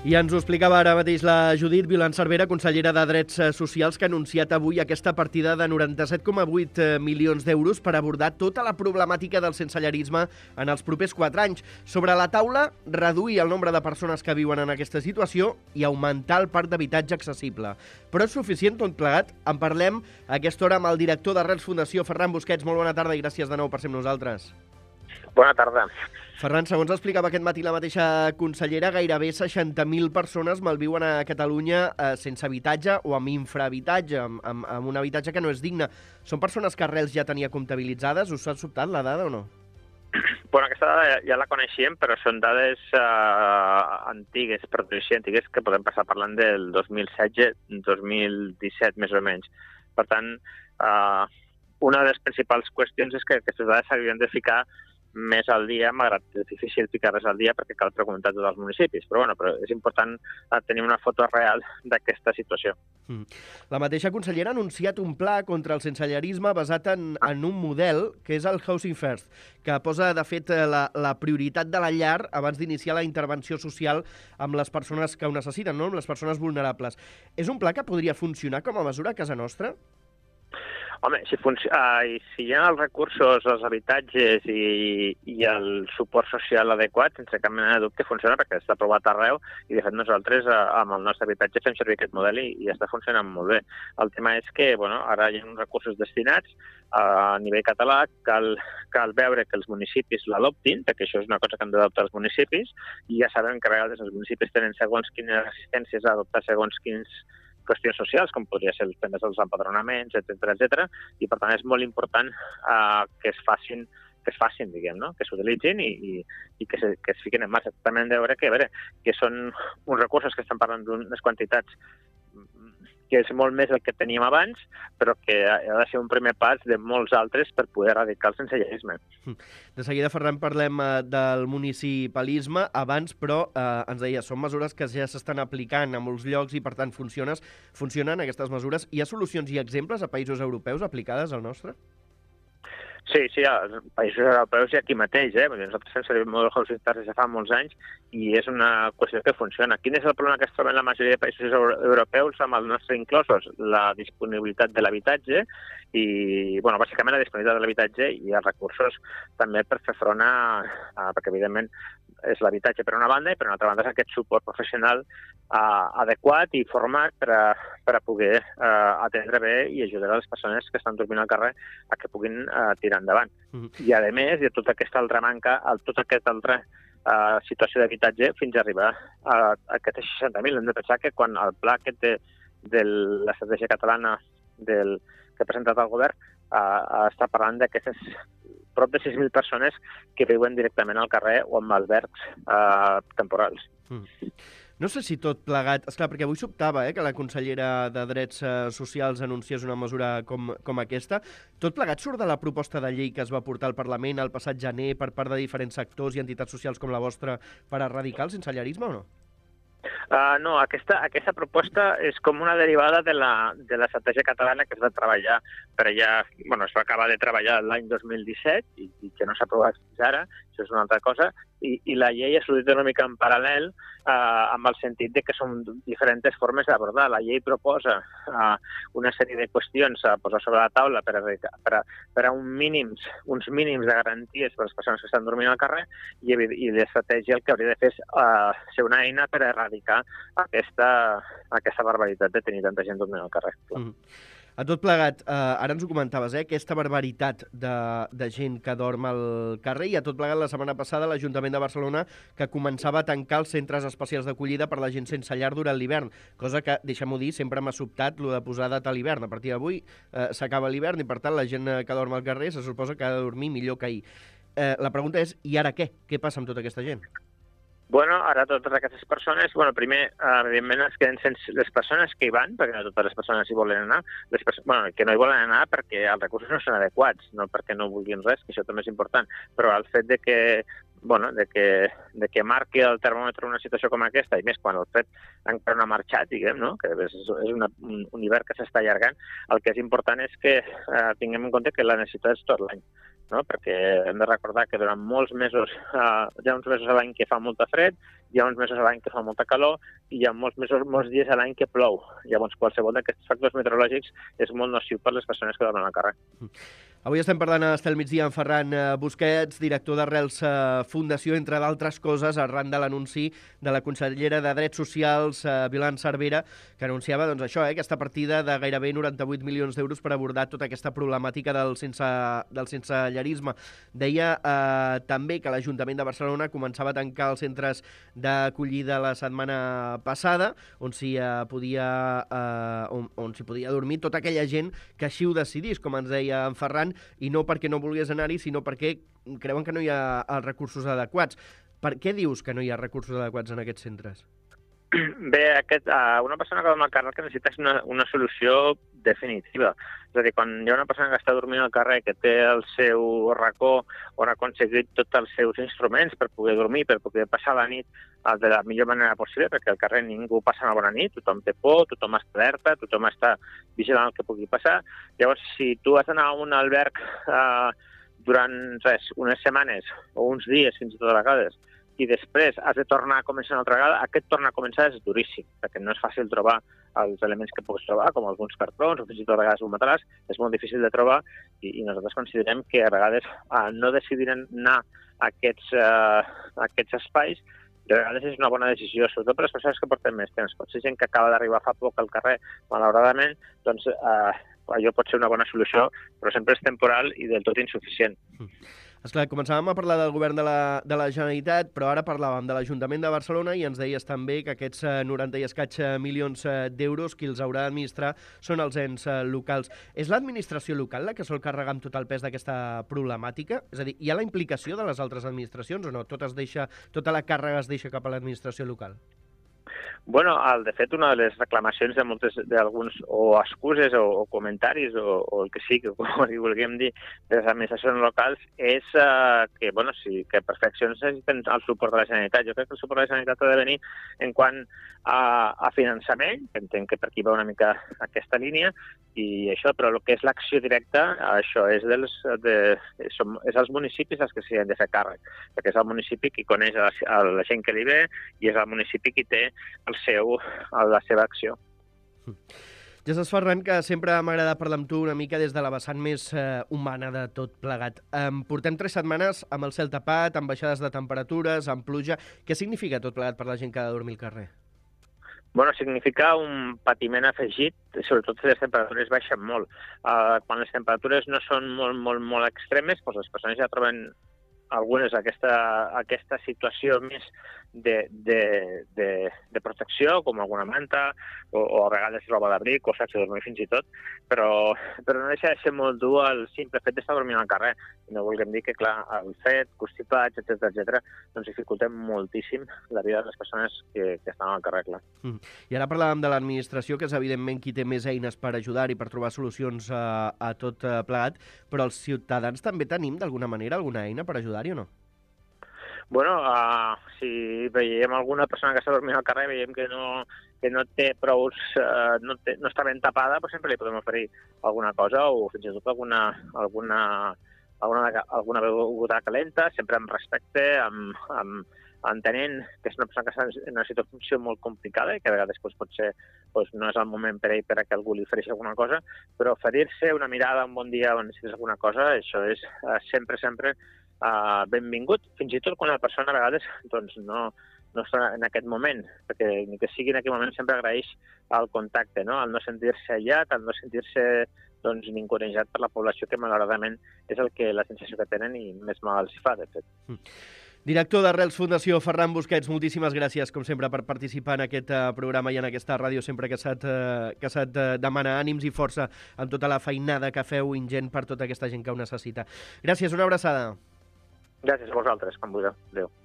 I ens ho explicava ara mateix la Judit Vilan-Cervera, consellera de Drets Socials, que ha anunciat avui aquesta partida de 97,8 milions d'euros per abordar tota la problemàtica del sensellarisme en els propers 4 anys. Sobre la taula, reduir el nombre de persones que viuen en aquesta situació i augmentar el parc d'habitatge accessible. Però és suficient tot plegat? En parlem a aquesta hora amb el director d'Arrels Fundació, Ferran Busquets. Molt bona tarda i gràcies de nou per ser amb nosaltres. Bona tarda. Ferran, segons explicava aquest matí la mateixa consellera, gairebé 60.000 persones malviuen a Catalunya sense habitatge o amb infrahabitatge, amb un habitatge que no és digne. Són persones que Arrels ja tenia comptabilitzades? Us ha sobtat la dada o no? Bueno, aquesta dada ja la coneixíem, però són dades antigues, per dir-ho així, antigues, que podem passar parlant del 2016-2017, més o menys. Per tant, una de les principals qüestions és que aquestes dades s'haurien de ficar més al dia, malgrat que és difícil ficar-les al dia perquè cal preguntar tots els municipis. Però és important tenir una foto real d'aquesta situació. La mateixa consellera ha anunciat un pla contra el sensellarisme basat en un model que és el Housing First, que posa, de fet, la prioritat de la llar abans d'iniciar la intervenció social amb les persones que ho necessiten, no? Amb les persones vulnerables. És un pla que podria funcionar com a mesura a casa nostra? Home, si hi ha els recursos, els habitatges i el suport social adequat, sense cap mena de dubte funciona, perquè està aprovat arreu i, de fet, nosaltres amb el nostre habitatge fem servir aquest model i està funcionant molt bé. El tema és que ara hi ha uns recursos destinats a nivell català, cal veure que els municipis l'adoptin, perquè això és una cosa que han d'adoptar els municipis, i ja sabem que a vegades els municipis tenen segons quines resistències a adoptar segons quins qüestions socials, com podria ser els temes dels empadronaments, etc. I per tant és molt important que es facin, diguem, no? Que s'utilitzin i que es fiquin en marxa. També hem de veure que són uns recursos que estan parlant d'unes quantitats que és molt més del que teníem abans, però que ha de ser un primer pas de molts altres per poder erradicar el sensellarisme. De seguida, Ferran, parlem del municipalisme. Abans, però, ens deia, són mesures que ja s'estan aplicant a molts llocs i, per tant, funcionen aquestes mesures. Hi ha solucions i exemples a països europeus aplicades al nostre? Sí, als països europeus i aquí mateix. Nosaltres fem servir el model Housing First des de fa molts anys i és una qüestió que funciona. Quin és el problema que es troba en la majoria de països europeus amb els nostres inclosos? La disponibilitat de l'habitatge i, bàsicament la disponibilitat de l'habitatge i els recursos també per fer front perquè, evidentment, és l'habitatge per una banda i per una altra banda és aquest suport professional adequat i format per a poder atendre bé i ajudar a les persones que estan dormint al carrer a que puguin tirar endavant. I, a més, hi ha tota aquesta altra manca, tota aquesta altra situació d'habitatge fins a arribar a aquests 60.000. Hem de pensar que quan el pla aquest de l'estratègia catalana que ha presentat el govern està parlant d'aquestes prop de 6.000 persones que viuen directament al carrer o en albergs temporals. No sé si tot plegat... Esclar, perquè avui sobtava que la consellera de Drets Socials anunciés una mesura com aquesta. Tot plegat surt de la proposta de llei que es va portar al Parlament el passat gener per part de diferents sectors i entitats socials com la vostra per erradicar el sensellarisme o no? No, aquesta proposta és com una derivada de l'estratègia catalana que es va treballar per allà, es va acabar de treballar l'any 2017 i que no s'ha aprovat fins ara, això és una altra cosa, i la llei ha sortit una mica en paral·lel amb el sentit de que són diferents formes d'abordar. La llei proposa una sèrie de qüestions a posar sobre la taula per a uns mínims de garanties per a les persones que estan dormint al carrer i l'estratègia el que hauria de fer és ser una eina per erradicar aquesta barbaritat de tenir tanta gent dormint al carrer. A tot plegat, ara ens ho comentaves, aquesta barbaritat de gent que dorm al carrer, i a tot plegat la setmana passada l'Ajuntament de Barcelona que començava a tancar els centres especials d'acollida per la gent sense llar durant l'hivern, cosa que, deixem-ho dir, sempre m'ha sobtat lo de posar data a l'hivern. A partir d'avui s'acaba l'hivern i, per tant, la gent que dorm al carrer se suposa que ha de dormir millor que ahir. La pregunta és, i ara què? Què passa amb tota aquesta gent? Ara totes aquestes persones, primer, evidentment, es queden sense les persones que hi van, perquè no totes les persones hi volen anar, que no hi volen anar perquè els recursos no són adequats, no perquè no vulguin res, que això també és important, però el fet de que marqui el termòmetre una situació com aquesta, i més quan el fred encara no ha marxat, diguem, no? Que és un hivern que s'està allargant, el que és important és que tinguem en compte que la necessitat és tot l'any. Perquè hem de recordar que durant molts mesos, hi ha uns mesos a l'any que fa molta fred hi ha uns mesos a l'any que fa molta calor i hi ha molts dies a l'any que plou. Llavors, qualsevol d'aquests factors meteorològics és molt nociu per les persones que dormen al carrer. Avui estem parlant a Estel Migdia amb Ferran Busquets, director d'Arrels Fundació, entre d'altres coses, arran de l'anunci de la consellera de Drets Socials, Violant Cervera, que anunciava doncs, això, aquesta partida de gairebé 98 milions d'euros per abordar tota aquesta problemàtica del sensellarisme. Deia també que l'Ajuntament de Barcelona començava a tancar els centres d'acollida la setmana passada, on s'hi podia dormir tota aquella gent que així ho decidís, com ens deia en Ferran, i no perquè no volgués anar-hi, sinó perquè creuen que no hi ha els recursos adequats. Per què dius que no hi ha recursos adequats en aquests centres? Bé, una persona que dorm al carrer que necessita una solució definitiva. És a dir, quan hi ha una persona que està dormint al carrer, que té el seu racó on ha aconseguit tots els seus instruments per poder dormir, per poder passar la nit de la millor manera possible, perquè al carrer ningú passa una bona nit, tothom té por, tothom està alerta, tothom està vigilant el que pugui passar. Llavors, si tu has d'anar a un alberg durant unes setmanes o uns dies, fins i tot a vegades, i després has de tornar a començar una altra vegada, aquest tornar a començar és duríssim, perquè no és fàcil trobar els elements que puguis trobar, com alguns cartrons o fins i tot a vegades un matalàs, és molt difícil de trobar i nosaltres considerem que a vegades no decidir anar a aquests espais de vegades és una bona decisió, sobretot per les persones que porten més temps. Pot ser gent que acaba d'arribar fa poc al carrer, malauradament, doncs allò pot ser una bona solució, però sempre és temporal i del tot insuficient. Esclar, començàvem a parlar del govern de la Generalitat, però ara parlàvem de l'Ajuntament de Barcelona i ens deies també que aquests 90 i escaig milions d'euros qui els haurà d'administrar són els ens locals. És l'administració local la que sol carregar amb tot el pes d'aquesta problemàtica? És a dir, hi ha la implicació de les altres administracions o no? Tota la càrrega es deixa cap a l'administració local? Bueno, de fet, una de les reclamacions d'alguns o excuses o comentaris o el que sigui, com li vulguem dir, de les administracions locals és que per fer accions necessiten el suport de la Generalitat. Jo crec que el suport de la Generalitat ha de venir en quant a finançament, que entenc que per aquí va una mica aquesta línia, i això, però el que és l'acció directa, això és els municipis els que s'hi han de fer càrrec, perquè és el municipi qui coneix la gent que li ve i és el municipi qui té la seva acció. Ja saps, Ferran, que sempre m'agrada parlar amb tu una mica des de la vessant més humana de tot plegat. Portem 3 setmanes amb el cel tapat, amb baixades de temperatures, amb pluja. Què significa tot plegat per la gent que ha de dormir al carrer? Bueno, significa un patiment afegit, sobretot si les temperatures baixen molt. Quan les temperatures no són molt extremes, doncs les persones ja troben algunes aquesta situació més de protecció, com alguna manta, o a vegades roba d'abric, o sacs de dormir fins i tot, però no deixa de ser molt dur el simple fet d'estar dormint al carrer. No vulguem dir que, clar, el fred, constipats, etc., doncs dificultem moltíssim la vida de les persones que estan al carrer, clar. I ara parlàvem de l'administració, que és evidentment qui té més eines per ajudar i per trobar solucions a tot plegat, però els ciutadans també tenim, d'alguna manera, alguna eina per ajudar-hi o no? Bueno, si veiem alguna persona que està dormint al carrer, veiem que no té prou, no està ben tapada, però sempre li podem oferir alguna cosa o fins i tot alguna beguda calenta, sempre amb respecte, entenent que és una persona que està en una situació molt complicada i que a vegades potser no és el moment per ell perquè algú li ofereixi alguna cosa, però oferir-se una mirada, un bon dia, on necessites alguna cosa, això és sempre benvingut, fins i tot quan la persona a vegades no està en aquest moment, perquè ni que sigui en aquest moment sempre agraeix el contacte, no? El no sentir-se aïllat, el no sentir-se ningunejat per la població, que malauradament és la sensació que tenen i més mal els fa, de fet. Director d'Arrels Fundació, Ferran Busquets, moltíssimes gràcies, com sempre, per participar en aquest programa i en aquesta ràdio, sempre que se't demana ànims i força amb tota la feinada que feu ingent per tota aquesta gent que ho necessita. Gràcies, una abraçada. Gràcies a vosaltres, com vulgueu. Adéu.